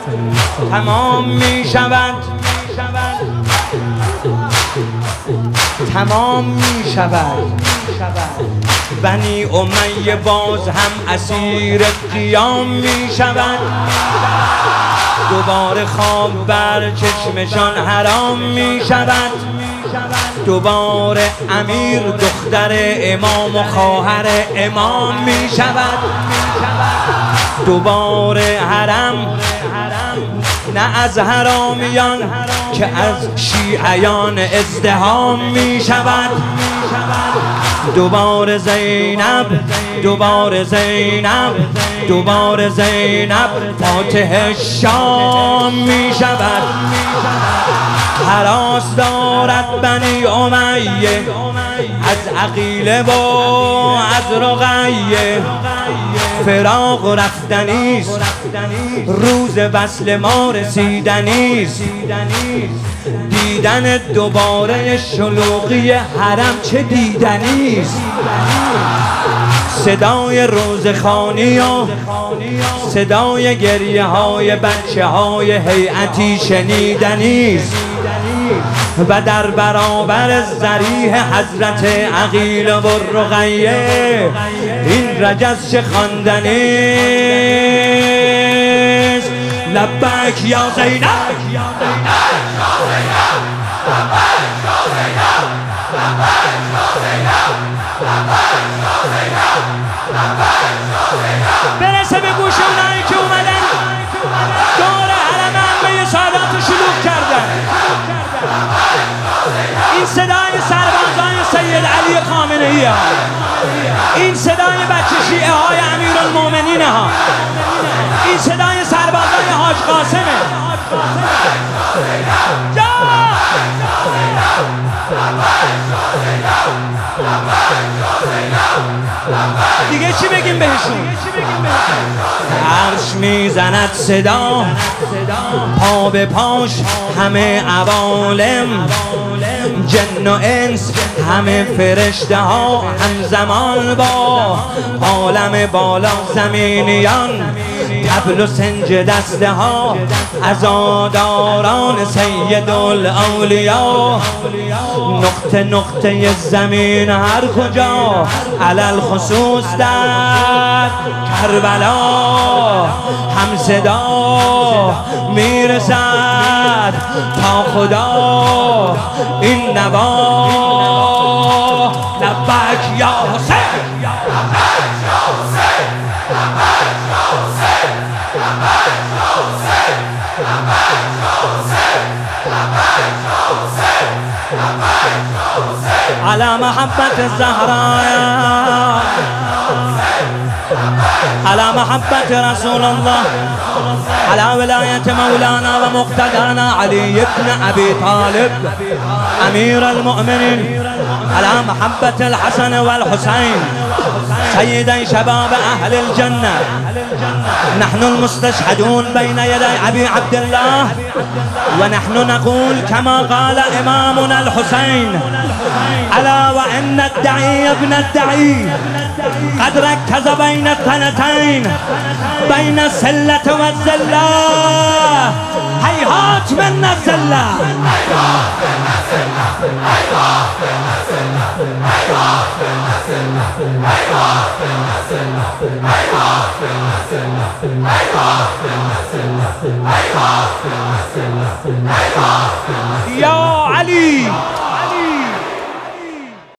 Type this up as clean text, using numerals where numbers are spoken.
تمام می شود، تمام می شود. بنی امیه باز هم اسیر قیام می شود. دوباره خواب بر چشمشان حرام می شود. دوباره امیر دختر امام و خواهر امام می شود. دوباره حرم نه از حرامیان که از شیعیان ازدحام می شود. دوباره زینب، دوباره زینب، دوباره زینب فاتح شام می شود. هراس دارد بنی امیه از عقیله و از رقیه. فراق رفتنیست، روز وصل ما رسیدنیست. دیدن دوباره شلوغی حرم چه دیدنیست. صدای روزخوانی و صدای گریه های بچه های هیئتی شنیدنیست. و در برابر ضریح حضرت عقیله و رقیه این رجز چه خواندنیست. لبک یا زینب، برسه به گوش اونایی که اومدن دور حرم عمه سادات رو شلوغ کردن. این صدای سربازان سید علی خامنه‌ای ها، این صدای بچه شیعه های امیرالمومنین ها، این صدای سربازان حاج قاسمه. دیگه چی بگیم بهشون؟ عرش میزند صدا، پا به پاش همه عوالم، جن و انس همه فرشته ها همزمان با عالم بالا زمینیان. طبل و سنج دسته ها عزاداران سید الاولیا. نقطه نقطه زمین هر کجا علل خصوص در کربلا هم صدا میرسد تا خدا این نوا. لبک یا حسین، على محبة الزهراء، على محبة رسول الله، على ولاية مولانا ومقتدانا علي بن أبي طالب أمير المؤمنين، على محبة الحسن والحسين سيدي شباب أهل الجنة. نحن المستشهدون بين يدي أبي عبد الله، ونحن نقول كما قال إمامنا الحسين: ألا وإن الدعي ابن الدعي قد ركز بين الثنتين، بين السلة والزلة، هيهات من الزلة. يا علي